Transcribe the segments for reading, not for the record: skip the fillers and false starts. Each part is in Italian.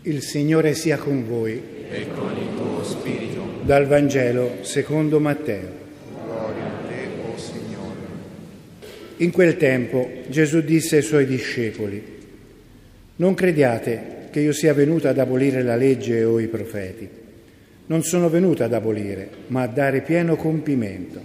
Il Signore sia con voi. E con il tuo spirito. Dal Vangelo secondo Matteo. Gloria a te, o Signore. In quel tempo Gesù disse ai suoi discepoli: non crediate che io sia venuto ad abolire la legge o i profeti. Non sono venuto ad abolire, ma a dare pieno compimento.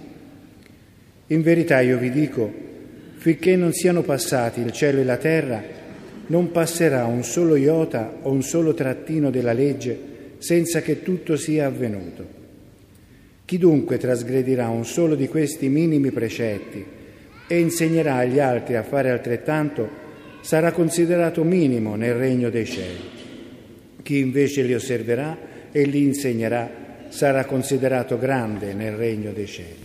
In verità io vi dico, finché non siano passati il cielo e la terra, non passerà un solo iota o un solo trattino della legge senza che tutto sia avvenuto. Chi dunque trasgredirà un solo di questi minimi precetti e insegnerà agli altri a fare altrettanto sarà considerato minimo nel regno dei cieli. Chi invece li osserverà e li insegnerà sarà considerato grande nel regno dei cieli.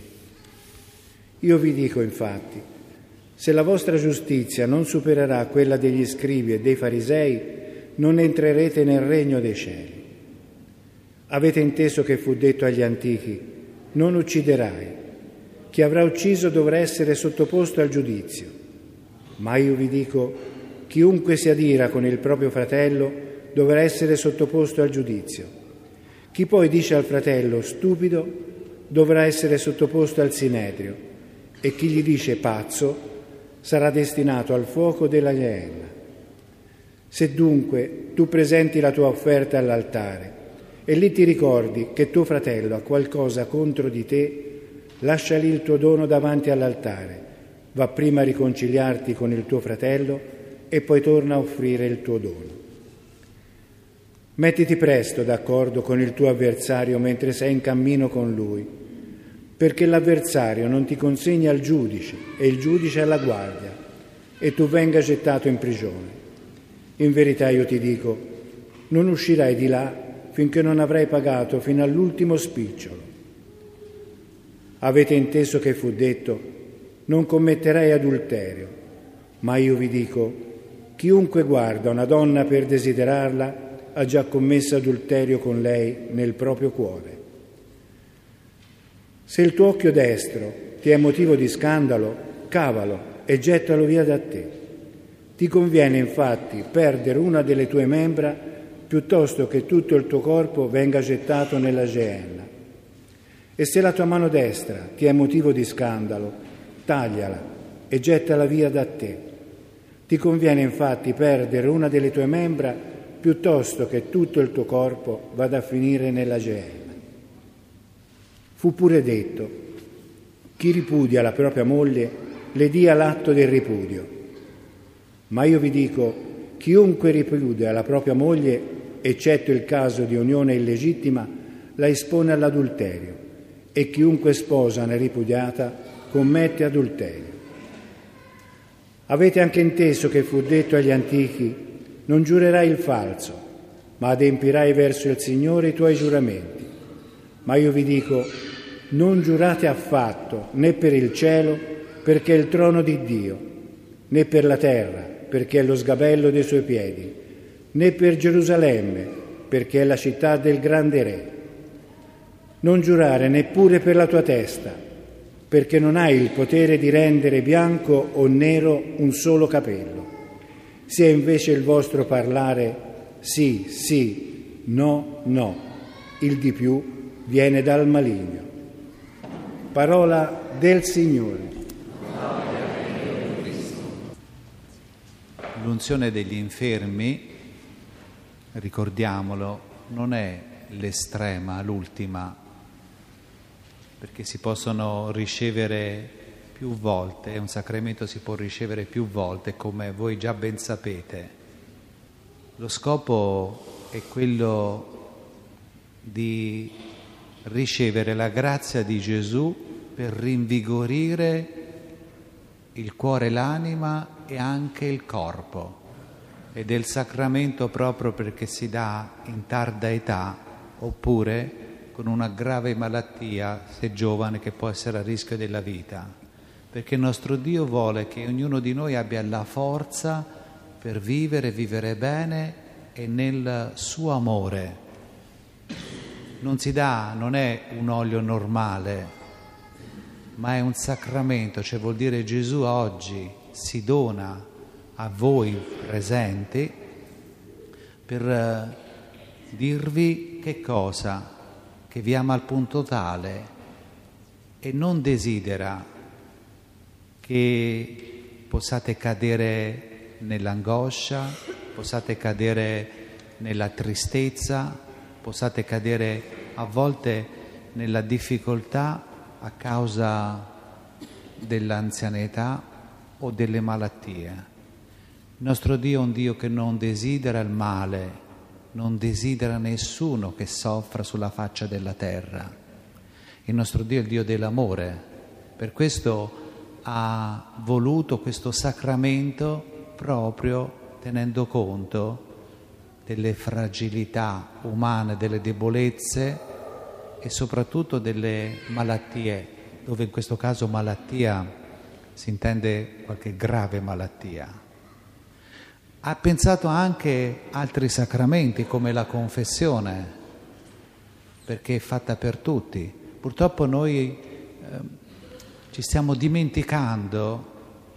Io vi dico infatti, se la vostra giustizia non supererà quella degli scribi e dei farisei, non entrerete nel regno dei cieli. Avete inteso che fu detto agli antichi: non ucciderai. Chi avrà ucciso dovrà essere sottoposto al giudizio. Ma io vi dico, chiunque si adira con il proprio fratello dovrà essere sottoposto al giudizio. Chi poi dice al fratello stupido dovrà essere sottoposto al sinedrio, e chi gli dice pazzo sarà destinato al fuoco della Geenna. Se dunque tu presenti la tua offerta all'altare e lì ti ricordi che tuo fratello ha qualcosa contro di te, lascia lì il tuo dono davanti all'altare, va prima a riconciliarti con il tuo fratello e poi torna a offrire il tuo dono. Mettiti presto d'accordo con il tuo avversario mentre sei in cammino con lui, perché l'avversario non ti consegna al giudice e il giudice alla guardia e tu venga gettato in prigione. In verità io ti dico, non uscirai di là finché non avrai pagato fino all'ultimo spicciolo. Avete inteso che fu detto, non commetterai adulterio, ma io vi dico, chiunque guarda una donna per desiderarla ha già commesso adulterio con lei nel proprio cuore. Se il tuo occhio destro ti è motivo di scandalo, cavalo e gettalo via da te. Ti conviene infatti perdere una delle tue membra piuttosto che tutto il tuo corpo venga gettato nella Geenna. E se la tua mano destra ti è motivo di scandalo, tagliala e gettala via da te. Ti conviene infatti perdere una delle tue membra piuttosto che tutto il tuo corpo vada a finire nella Geenna. Fu pure detto, chi ripudia la propria moglie le dia l'atto del ripudio. Ma io vi dico, chiunque ripudia la propria moglie, eccetto il caso di unione illegittima, la espone all'adulterio, e chiunque sposa una ripudiata commette adulterio. Avete anche inteso che fu detto agli antichi, non giurerai il falso, ma adempirai verso il Signore i tuoi giuramenti. Ma io vi dico, non giurate affatto, né per il cielo, perché è il trono di Dio, né per la terra, perché è lo sgabello dei suoi piedi, né per Gerusalemme, perché è la città del grande Re. Non giurare neppure per la tua testa, perché non hai il potere di rendere bianco o nero un solo capello. Sia invece il vostro parlare sì, sì, no, no. Il di più viene dal maligno. Parola del Signore. L'unzione degli infermi, ricordiamolo, non è l'estrema, l'ultima, perché si possono ricevere più volte, un sacramento si può ricevere più volte, come voi già ben sapete. Lo scopo è quello di ricevere la grazia di Gesù per rinvigorire il cuore, l'anima e anche il corpo. Ed è il sacramento proprio perché si dà in tarda età oppure con una grave malattia, se giovane, che può essere a rischio della vita. Perché il nostro Dio vuole che ognuno di noi abbia la forza per vivere bene e nel suo amore. Non si dà, non è un olio normale, ma è un sacramento, cioè vuol dire Gesù oggi si dona a voi presenti per dirvi che cosa? Che vi ama al punto tale e non desidera che possiate cadere nell'angoscia, possiate cadere nella tristezza, possiate cadere a volte nella difficoltà a causa dell'anzianità o delle malattie. Il nostro Dio è un Dio che non desidera il male, non desidera nessuno che soffra sulla faccia della terra. Il nostro Dio è il Dio dell'amore, per questo ha voluto questo sacramento proprio tenendo conto delle fragilità umane, delle debolezze e soprattutto delle malattie, dove in questo caso malattia si intende qualche grave malattia. Ha pensato anche altri sacramenti come la confessione, perché è fatta per tutti. Purtroppo noi ci stiamo dimenticando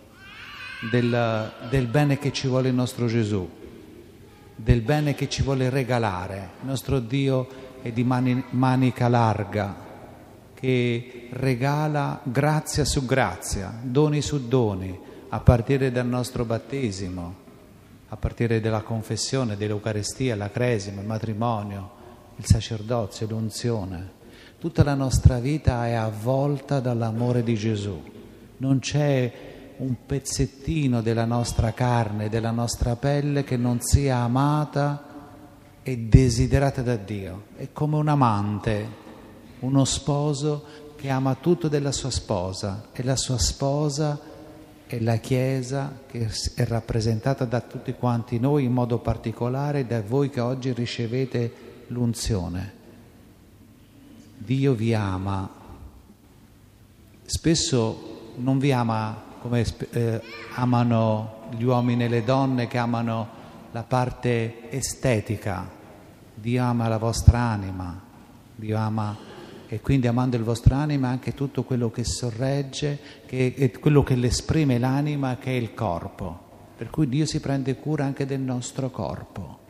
del bene che ci vuole il nostro Gesù, del bene che ci vuole regalare. Il nostro Dio è di manica larga, che regala grazia su grazia, doni su doni, a partire dal nostro battesimo, a partire dalla confessione, dell'Eucaristia, la cresima, il matrimonio, il sacerdozio, l'unzione. Tutta la nostra vita è avvolta dall'amore di Gesù. Non c'è un pezzettino della nostra carne, della nostra pelle che non sia amata e desiderata da Dio. È come un amante, uno sposo che ama tutto della sua sposa, e la sua sposa è la Chiesa, che è rappresentata da tutti quanti noi, in modo particolare da voi che oggi ricevete l'unzione. Dio vi ama, spesso non vi ama come amano gli uomini e le donne che amano la parte estetica. Dio ama la vostra anima, Dio ama, e quindi amando il vostro anima anche tutto quello che sorregge, che è quello che l'esprime l'anima, che è il corpo. Per cui Dio si prende cura anche del nostro corpo.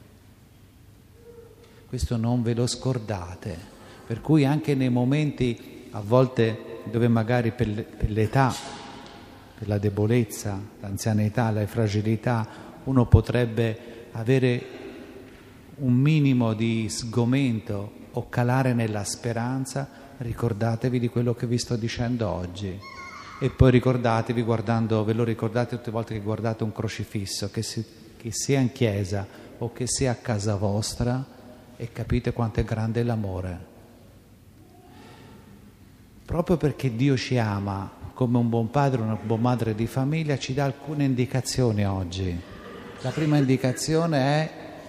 Questo non ve lo scordate. Per cui anche nei momenti a volte dove magari per l'età, per la debolezza, l'anzianità, la fragilità, uno potrebbe avere un minimo di sgomento o calare nella speranza, ricordatevi di quello che vi sto dicendo oggi. E poi ricordatevi, ve lo ricordate tutte le volte che guardate un crocifisso, che sia in chiesa o che sia a casa vostra, e capite quanto è grande l'amore. Proprio perché Dio ci ama come un buon padre, una buona madre di famiglia, ci dà alcune indicazioni oggi. La prima indicazione è: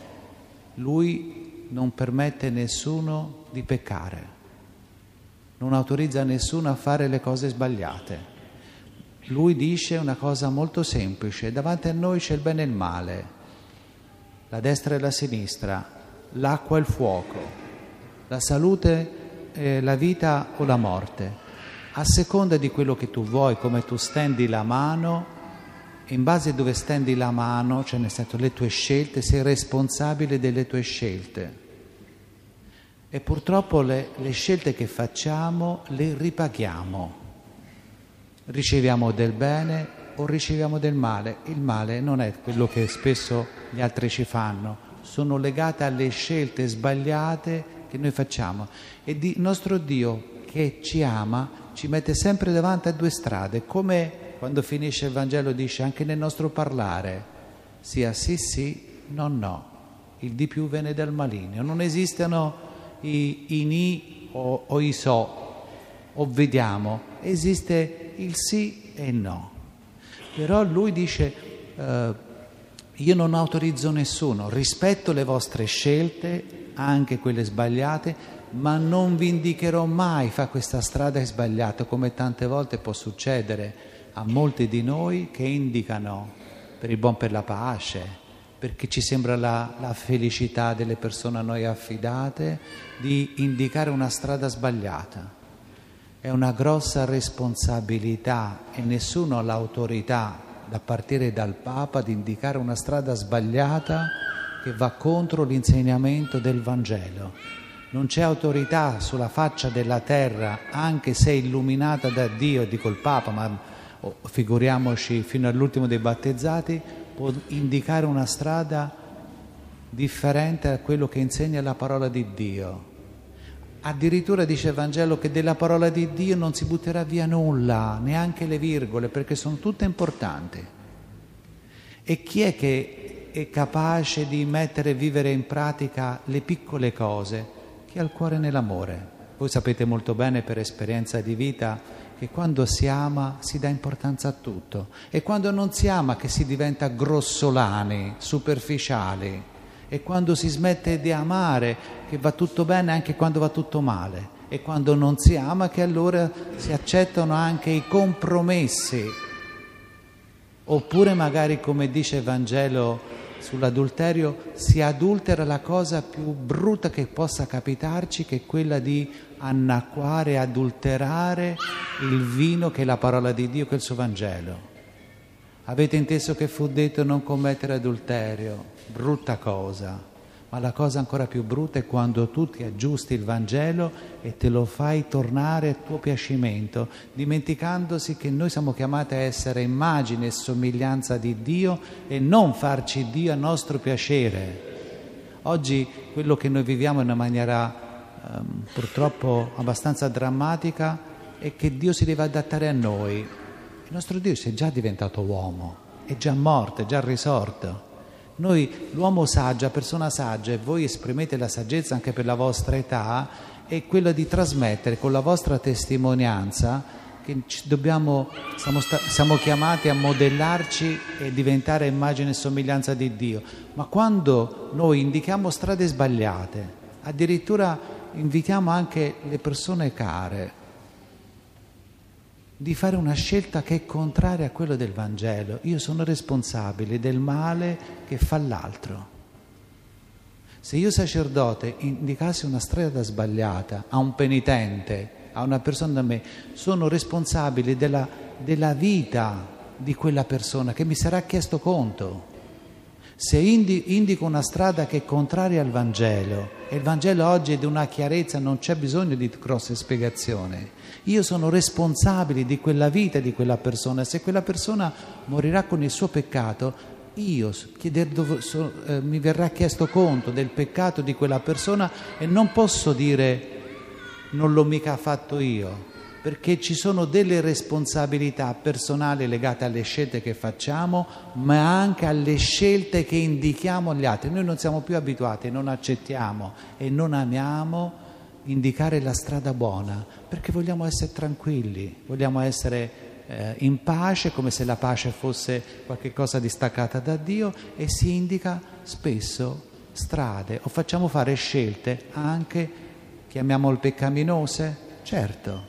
Lui non permette a nessuno di peccare, non autorizza nessuno a fare le cose sbagliate. Lui dice una cosa molto semplice: davanti a noi c'è il bene e il male, la destra e la sinistra, l'acqua e il fuoco, la salute, la vita o la morte. A seconda di quello che tu vuoi, come tu stendi la mano, in base a dove stendi la mano, cioè nel senso le tue scelte, sei responsabile delle tue scelte. E purtroppo le scelte che facciamo le ripaghiamo. Riceviamo del bene o riceviamo del male. Il male non è quello che spesso gli altri ci fanno, sono legate alle scelte sbagliate che noi facciamo. E il nostro Dio, che ci ama, ci mette sempre davanti a due strade, come quando finisce il Vangelo dice anche nel nostro parlare, sia sì sì, no no, il di più viene dal maligno. Non esistono i ni o i so o vediamo, esiste il sì e il no. Però lui dice io non autorizzo nessuno, rispetto le vostre scelte, anche quelle sbagliate, ma non vi indicherò mai fa questa strada è sbagliata, come tante volte può succedere a molti di noi che indicano per il buon, per la pace, perché ci sembra la felicità delle persone a noi affidate, di indicare una strada sbagliata. È una grossa responsabilità e nessuno ha l'autorità, da partire dal Papa, di indicare una strada sbagliata che va contro l'insegnamento del Vangelo. Non c'è autorità sulla faccia della terra, anche se illuminata da Dio, dico il Papa, ma figuriamoci fino all'ultimo dei battezzati, può indicare una strada differente da quello che insegna la parola di Dio. Addirittura dice il Vangelo che della parola di Dio non si butterà via nulla, neanche le virgole, perché sono tutte importanti. E chi è che è capace di mettere e vivere in pratica le piccole cose? Chi ha il cuore nell'amore. Voi sapete molto bene per esperienza di vita che quando si ama si dà importanza a tutto, e quando non si ama che si diventa grossolani, superficiali, e quando si smette di amare che va tutto bene anche quando va tutto male, e quando non si ama che allora si accettano anche i compromessi, oppure magari, come dice il Vangelo sull'adulterio, si adultera la cosa più brutta che possa capitarci, che è quella di annacquare, adulterare il vino che è la parola di Dio, che è il suo Vangelo. Avete inteso che fu detto non commettere adulterio, brutta cosa, ma la cosa ancora più brutta è quando tu ti aggiusti il Vangelo e te lo fai tornare a tuo piacimento, dimenticandosi che noi siamo chiamati a essere immagine e somiglianza di Dio e non farci Dio a nostro piacere. Oggi quello che noi viviamo in una maniera purtroppo abbastanza drammatica è che Dio si deve adattare a noi. Il nostro Dio si è già diventato uomo, è già morto, è già risorto. Noi, l'uomo saggio, la persona saggia, e voi esprimete la saggezza anche per la vostra età, è quella di trasmettere con la vostra testimonianza che siamo chiamati a modellarci e diventare immagine e somiglianza di Dio. Ma quando noi indichiamo strade sbagliate, addirittura invitiamo anche le persone care di fare una scelta che è contraria a quello del Vangelo. Io sono responsabile del male che fa l'altro. Se io sacerdote indicassi una strada sbagliata a un penitente, a una persona da me, sono responsabile della vita di quella persona che mi sarà chiesto conto. Se indico una strada che è contraria al Vangelo, e il Vangelo oggi è di una chiarezza, non c'è bisogno di grosse spiegazioni, io sono responsabile di quella vita di quella persona. Se quella persona morirà con il suo peccato, mi verrà chiesto conto del peccato di quella persona, e non posso dire non l'ho mica fatto io, perché ci sono delle responsabilità personali legate alle scelte che facciamo, ma anche alle scelte che indichiamo agli altri. Noi non siamo più abituati, non accettiamo e non amiamo indicare la strada buona, perché vogliamo essere tranquilli, vogliamo essere in pace, come se la pace fosse qualcosa di staccata da Dio, e si indica spesso strade o facciamo fare scelte anche, chiamiamole peccaminose, certo,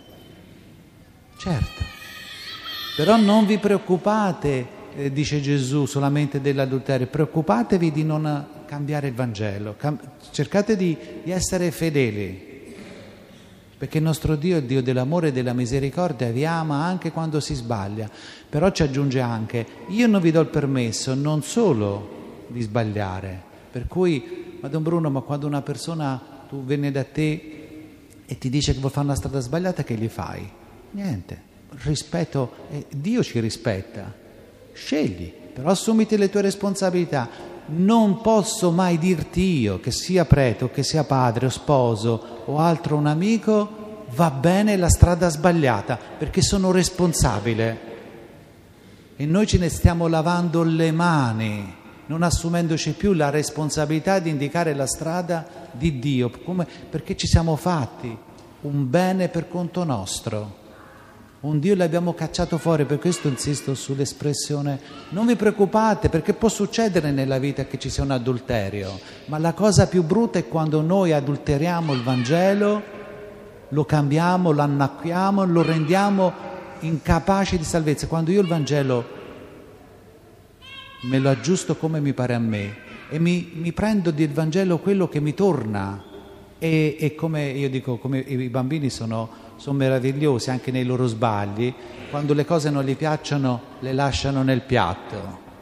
però non vi preoccupate, dice Gesù, solamente dell'adulterio, preoccupatevi di non cambiare il Vangelo, cercate di essere fedeli, perché il nostro Dio è il Dio dell'amore e della misericordia, vi ama anche quando si sbaglia, però ci aggiunge anche: io non vi do il permesso non solo di sbagliare, per cui, ma Don Bruno, ma quando una persona, tu viene da te e ti dice che vuol fare una strada sbagliata, che gli fai? Niente, rispetto, Dio ci rispetta, scegli, però assumiti le tue responsabilità. Non posso mai dirti io, che sia prete o che sia padre o sposo o altro un amico, va bene la strada sbagliata, perché sono responsabile e noi ce ne stiamo lavando le mani, non assumendoci più la responsabilità di indicare la strada di Dio, perché ci siamo fatti un bene per conto nostro. Un Dio l'abbiamo cacciato fuori, per questo insisto sull'espressione non vi preoccupate, perché può succedere nella vita che ci sia un adulterio, ma la cosa più brutta è quando noi adulteriamo il Vangelo, lo cambiamo, lo annacquiamo, lo rendiamo incapace di salvezza. Quando io il Vangelo me lo aggiusto come mi pare a me e mi prendo del Vangelo quello che mi torna, e come io dico, come i bambini sono meravigliosi anche nei loro sbagli, quando le cose non gli piacciono le lasciano nel piatto,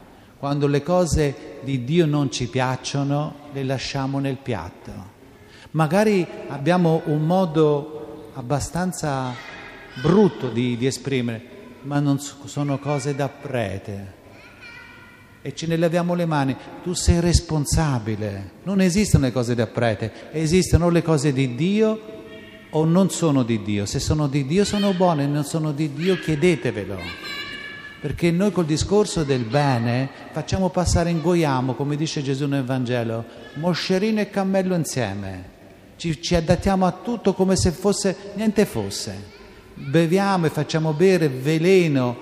Quando le cose di Dio non ci piacciono, le lasciamo nel piatto. Magari abbiamo un modo abbastanza brutto di esprimere, ma non sono cose da prete. E ce ne laviamo le mani. Tu sei responsabile. Non esistono le cose da prete, esistono le cose di Dio o non sono di Dio. Se sono di Dio sono buone, non sono di Dio chiedetevelo. Perché noi col discorso del bene facciamo passare, ingoiamo, come dice Gesù nel Vangelo, moscerino e cammello insieme. Ci adattiamo a tutto come se niente fosse. Beviamo e facciamo bere veleno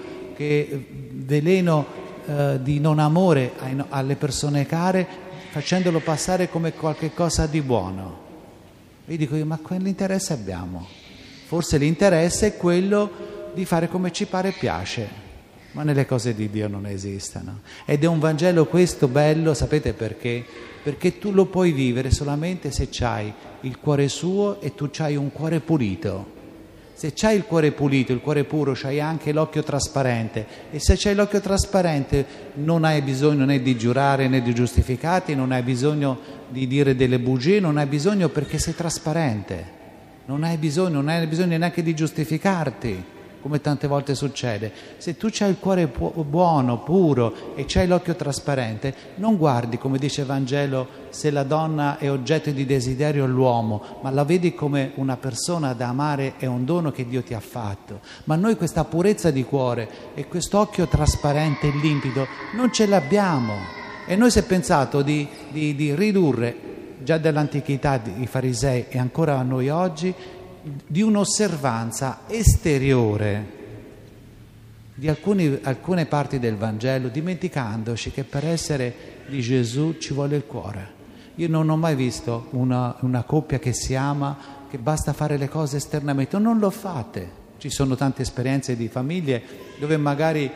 di non amore alle persone care, facendolo passare come qualche cosa di buono. E dico io, ma quell'interesse abbiamo? Forse l'interesse è quello di fare come ci pare e piace, ma nelle cose di Dio non esistono. Ed è un Vangelo questo bello, sapete perché? Perché tu lo puoi vivere solamente se c'hai il cuore suo e tu c'hai un cuore pulito. Se c'hai il cuore pulito, il cuore puro, c'hai anche l'occhio trasparente. E se c'hai l'occhio trasparente non hai bisogno né di giurare né di giustificati, non hai bisogno di dire delle bugie, non hai bisogno perché sei trasparente. Non hai bisogno neanche di giustificarti, come tante volte succede. Se tu c'hai il cuore buono, puro e c'hai l'occhio trasparente, non guardi, come dice il Vangelo, se la donna è oggetto di desiderio all'uomo, ma la vedi come una persona da amare, è un dono che Dio ti ha fatto. Ma noi questa purezza di cuore e quest'occhio trasparente e limpido non ce l'abbiamo. E noi si è pensato di ridurre, già dall'antichità i farisei e ancora a noi oggi, di un'osservanza esteriore di alcune parti del Vangelo, dimenticandoci che per essere di Gesù ci vuole il cuore. Io non ho mai visto una coppia che si ama, che basta fare le cose esternamente. Non l'ho fatte. Ci sono tante esperienze di famiglie dove magari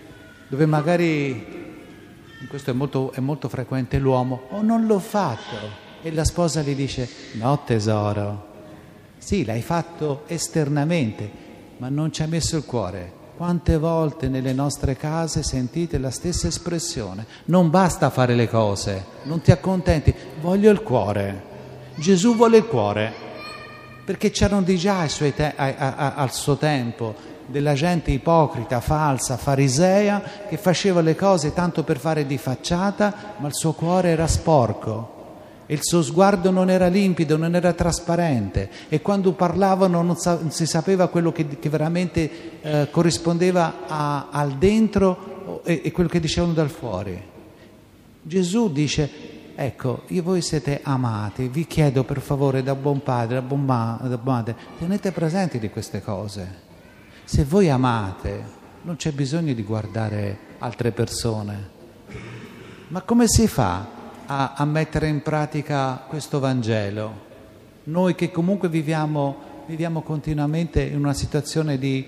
questo è molto frequente, l'uomo non l'ho fatto e la sposa gli dice no tesoro, sì l'hai fatto esternamente ma non ci hai messo il cuore. Quante volte nelle nostre case sentite la stessa espressione: non basta fare le cose, non ti accontenti, voglio il cuore. Gesù vuole il cuore, perché c'erano di già al suo tempo della gente ipocrita, falsa, farisea, che faceva le cose tanto per fare di facciata, ma il suo cuore era sporco e il suo sguardo non era limpido, non era trasparente, e quando parlavano non si sapeva quello che veramente corrispondeva al dentro e quello che dicevano dal fuori. Gesù dice: ecco, voi siete amati, vi chiedo per favore da buon padre, da buon madre, tenete presenti di queste cose. Se voi amate, non c'è bisogno di guardare altre persone. Ma come si fa a mettere in pratica questo Vangelo? Noi che comunque viviamo continuamente in una situazione di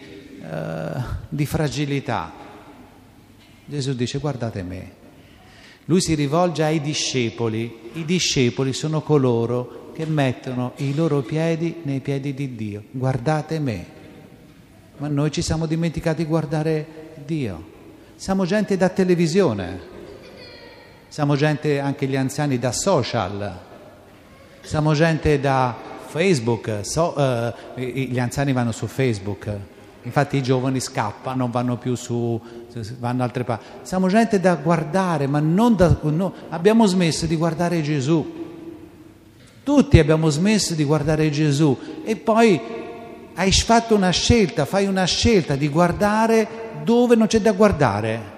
fragilità. Gesù dice: guardate me. Lui si rivolge ai discepoli. I discepoli sono coloro che mettono i loro piedi nei piedi di Dio. Guardate me. Ma noi ci siamo dimenticati di guardare Dio. Siamo gente da televisione. Siamo gente, anche gli anziani, da social, siamo gente da Facebook, gli anziani vanno su Facebook, infatti i giovani scappano, vanno più vanno altre parti. Siamo gente da guardare, ma abbiamo smesso di guardare Gesù. Tutti abbiamo smesso di guardare Gesù e poi fai una scelta di guardare dove non c'è da guardare.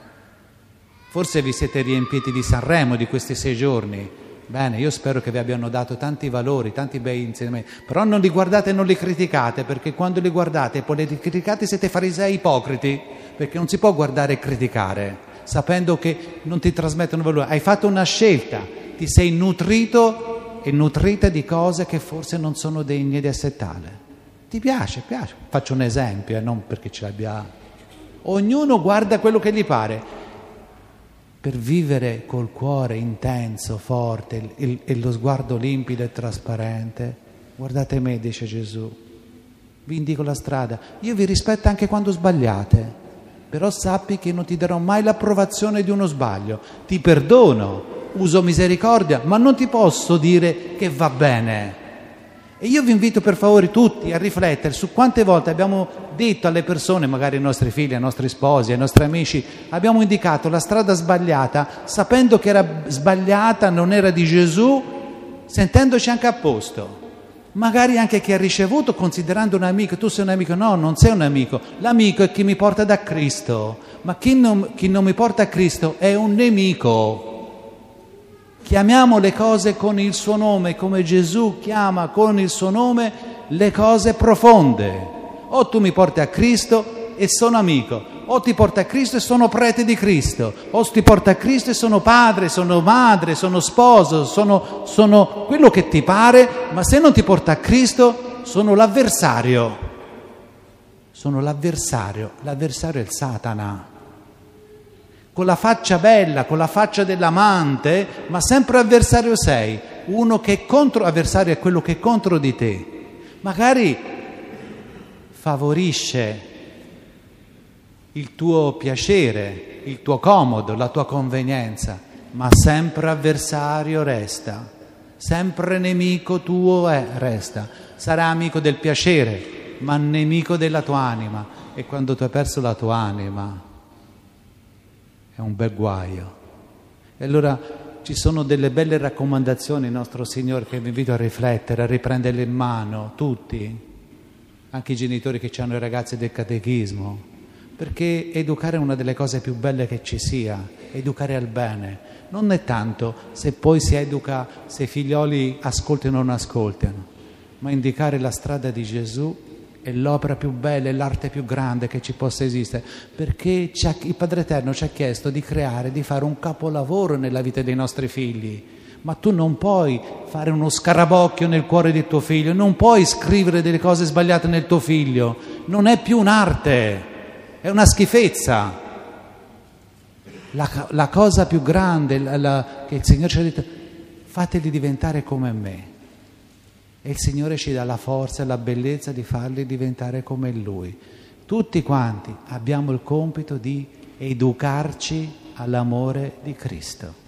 Forse vi siete riempiti di Sanremo di questi 6 giorni. Bene, io spero che vi abbiano dato tanti valori, tanti bei insegnamenti, però non li guardate e non li criticate, perché quando li guardate e poi li criticate siete farisei ipocriti, perché non si può guardare e criticare sapendo che non ti trasmettono valore. Hai fatto una scelta, ti sei nutrito e nutrita di cose che forse non sono degne di essere tale. Ti piace? Faccio un esempio, non perché ce l'abbia. Ognuno guarda quello che gli pare. Per vivere col cuore intenso, forte e lo sguardo limpido e trasparente, guardate me, dice Gesù, vi indico la strada. Io vi rispetto anche quando sbagliate, però sappi che non ti darò mai l'approvazione di uno sbaglio. Ti perdono, uso misericordia, ma non ti posso dire che va bene. E io vi invito per favore tutti a riflettere su quante volte abbiamo detto alle persone, magari ai nostri figli, ai nostri sposi, ai nostri amici, abbiamo indicato la strada sbagliata, sapendo che era sbagliata, non era di Gesù, sentendoci anche a posto. Magari anche chi ha ricevuto, considerando un amico, tu sei un amico, no, non sei un amico, l'amico è chi mi porta da Cristo, ma chi non mi porta a Cristo è un nemico. Chiamiamo le cose con il suo nome, come Gesù chiama con il suo nome le cose profonde. O tu mi porti a Cristo e sono amico, o ti porti a Cristo e sono prete di Cristo, o ti porti a Cristo e sono padre, sono madre, sono sposo, sono quello che ti pare, ma se non ti porta a Cristo sono l'avversario. Sono l'avversario è il Satana. Con la faccia bella, con la faccia dell'amante, ma sempre avversario sei. Uno che è contro, avversario è quello che è contro di te. Magari favorisce il tuo piacere, il tuo comodo, la tua convenienza, ma sempre avversario resta. Sempre nemico tuo resta. Sarà amico del piacere, ma nemico della tua anima. E quando tu hai perso la tua anima, è un bel guaio. E allora ci sono delle belle raccomandazioni, nostro Signore, che vi invito a riflettere, a riprenderle in mano, tutti, anche i genitori che hanno i ragazzi del catechismo, perché educare è una delle cose più belle che ci sia, educare al bene. Non è tanto se poi si educa, se i figlioli ascoltano o non ascoltano, ma indicare la strada di Gesù è l'opera più bella, è l'arte più grande che ci possa esistere, perché il Padre Eterno ci ha chiesto di creare, di fare un capolavoro nella vita dei nostri figli, ma tu non puoi fare uno scarabocchio nel cuore di tuo figlio, non puoi scrivere delle cose sbagliate nel tuo figlio, non è più un'arte, è una schifezza. La cosa più grande che il Signore ci ha detto, fateli diventare come me. E il Signore ci dà la forza e la bellezza di farli diventare come Lui. Tutti quanti abbiamo il compito di educarci all'amore di Cristo.